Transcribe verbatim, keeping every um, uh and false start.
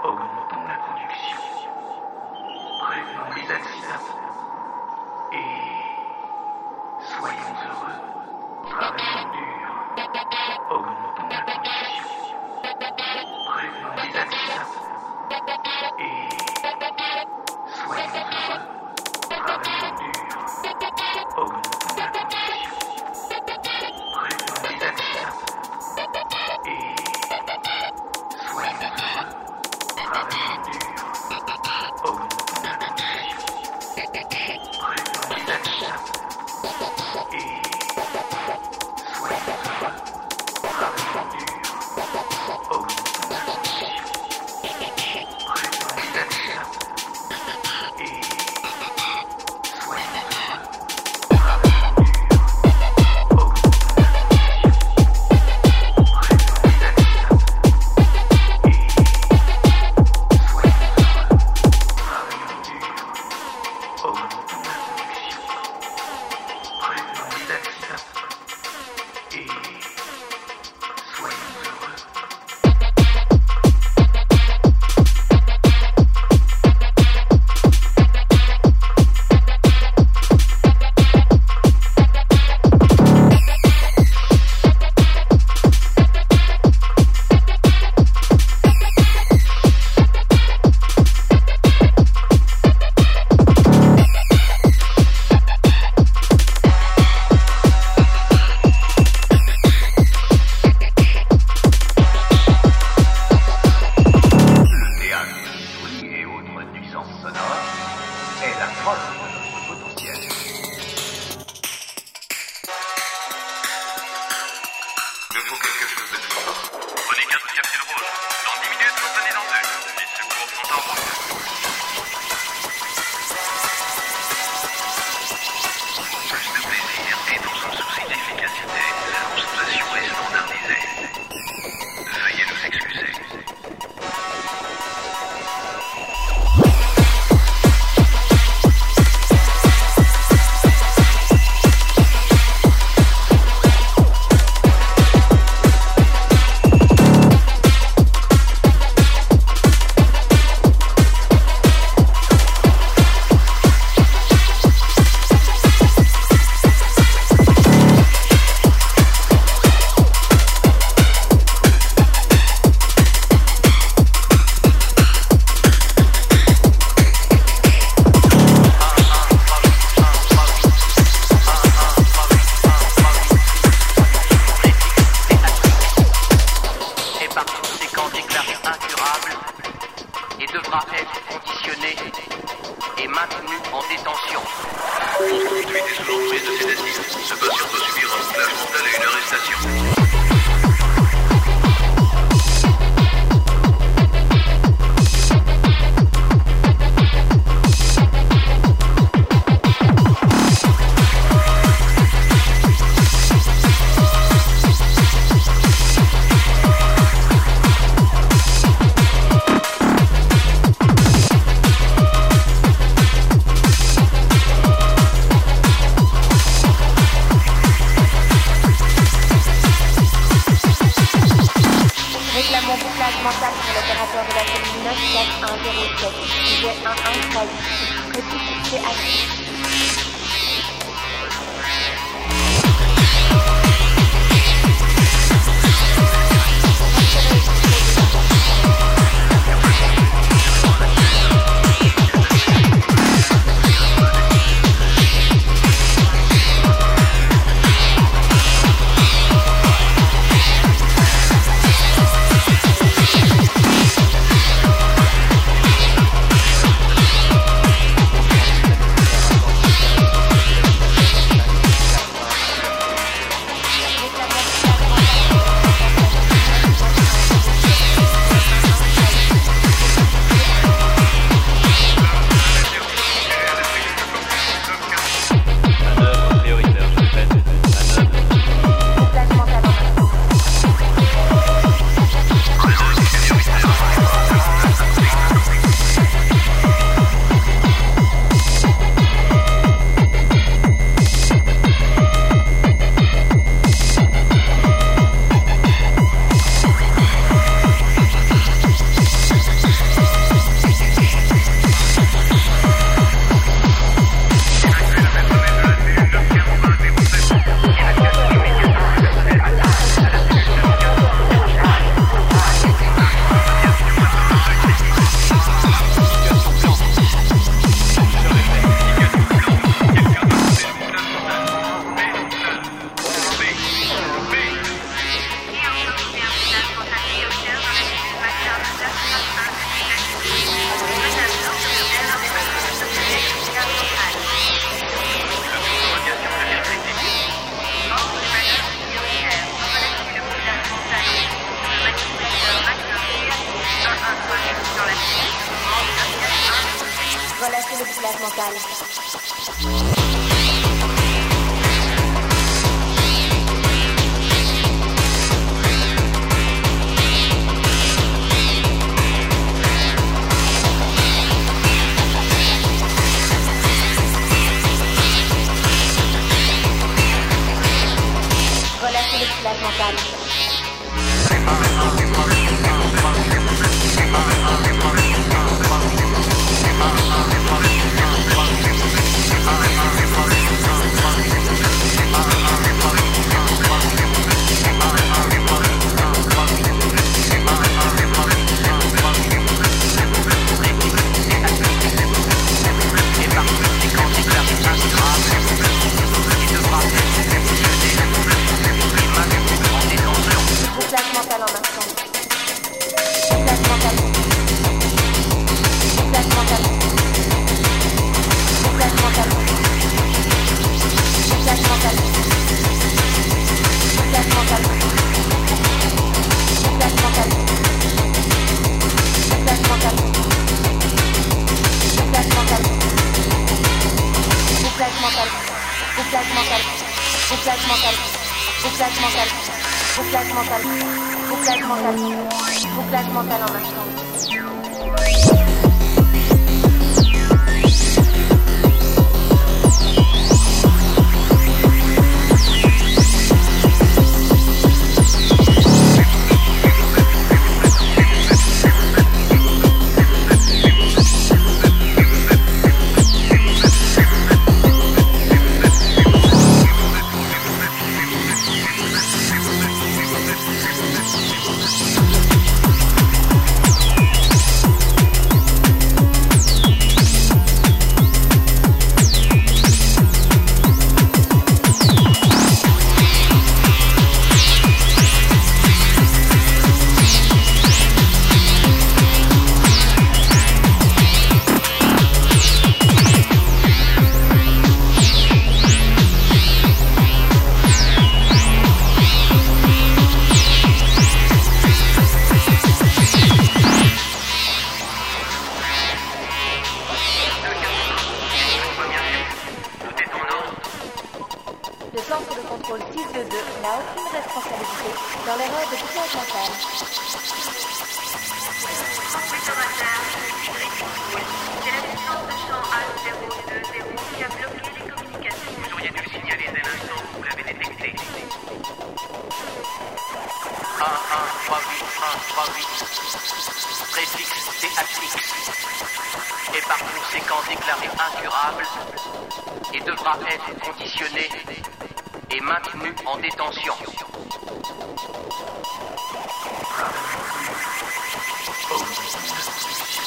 Augmentons la conduction. Prévenons les accidents. Et soyons heureux. Travaillons dur. Augmentons la conduction. Prévenons les accidents. Et soyons heureux. Travaillons dur. Augmentons la conduction. Prévenons les accidents. Et soyons heureux. Travaillons dur. Augmentons la conduction. Prévenons les accidents. Et soyons heureux. Travaillons dur. Augmentons la conduction. Prévenons les accidents. Et soyons heureux. Travaillons dur. Augmentons la conduction. Prévenons les accidents. Et soyons heureux. Travaillons dur. Augmentons la conduction. Prévenons les accidents. Et soyons heureux. Le théâtre du bruit et autres nuisances sonores est la preuve de notre potentiel. Il me faut quelque chose de nouveau. Prenez quatre capsules rouges. Dans dix minutes, vous prenez dans deux. Les secours sont en route. Plus de plaisir et dans un souci d'efficacité, la consommation est standardisée. Veuillez nous excuser. Et par conséquent déclaré incurable et devra être conditionné et maintenu en détention. onze trente-huit est sous l'emprise de sédatifs. Ce patient doit subir un soulagement mental et une arrestation. Réclamons bouclage mental pour l'opérateur de la commune neuf quatre un zéro sept, sujet un un trois huit, récipité actif. mentale. Relâchez le village mental. Bouclage mental en instant. Bouclage mental. Bouclage mental. Bouclage mental. Bouclage mental. Bouclage mental. Bouclage mental. Bouclage mental. Bouclage mental. Bouclage mental. Bouclage mental. Bouclage mental. Bouclage mental. Bouclage mental. Bouclage mental. Bouclage mental en instant. Le centre de contrôle six deux deux n'a aucune responsabilité dans l'erreur de bouclage mental. Consommateur, c'est la licence de champ A zéro deux zéro qui a bloqué les communications. Vous auriez dû le signaler dès l'instant où vous l'avez détecté. un un trois huit un trois huit. Préfixe T H X. Est par conséquent déclaré incurable et devra être conditionné et maintenu en détention. Oh.